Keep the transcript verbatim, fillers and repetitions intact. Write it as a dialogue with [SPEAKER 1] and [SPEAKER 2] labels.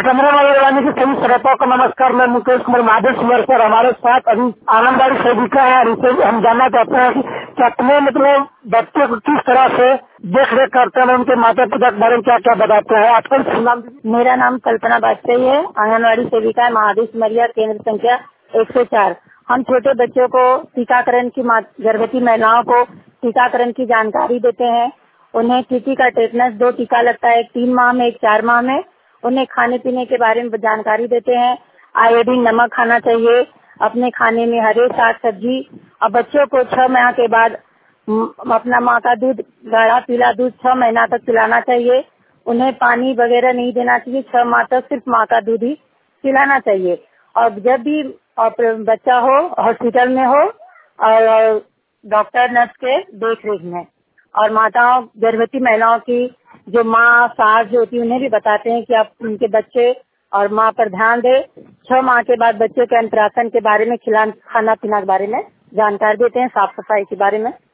[SPEAKER 1] पंद्रह वाले की सभी श्रोताओं को नमस्कार। मैं मुकेश कुमार महादेव कुमार सर हमारे साथ अभी आंगनबाड़ी सेविका है और इसे हम जानना चाहते हैं कि अपने मतलब बच्चे को किस तरह से देख रेख करते हैं, उनके माता पिता के बारे में क्या क्या बताते हैं। आपका नाम?
[SPEAKER 2] मेरा नाम कल्पना बाजपेयी है, आंगनबाड़ी सेविका है, महादेव सिमरिया, केंद्र संख्या एक सौ चार। हम छोटे बच्चों को टीकाकरण की, गर्भवती महिलाओं को टीकाकरण की जानकारी देते हैं। उन्हें टीटी का टेटनस दो टीका लगता है, एक तीन माह में, एक चार माह में। उन्हें खाने पीने के बारे में जानकारी देते हैं। आयोडीन नमक खाना चाहिए अपने खाने में, हरे साग सब्जी। और बच्चों को छह माह के बाद अपना माँ का दूध, गाढ़ा पीला दूध छह महीना तक पिलाना चाहिए। उन्हें पानी वगैरह नहीं देना चाहिए। छह माह तक सिर्फ माँ का दूध ही पिलाना चाहिए। और जब भी बच्चा हो हॉस्पिटल में हो और डॉक्टर नर्स के देख रेख में, और माताओं गर्भवती महिलाओं की जो माँ सास जो होती है उन्हें भी बताते हैं कि आप उनके बच्चे और माँ पर ध्यान दें। छह माह के बाद बच्चे के अन्नप्राशन के बारे में, खिलाना खाना पीना के बारे में जानकारी देते हैं, साफ सफाई के बारे में।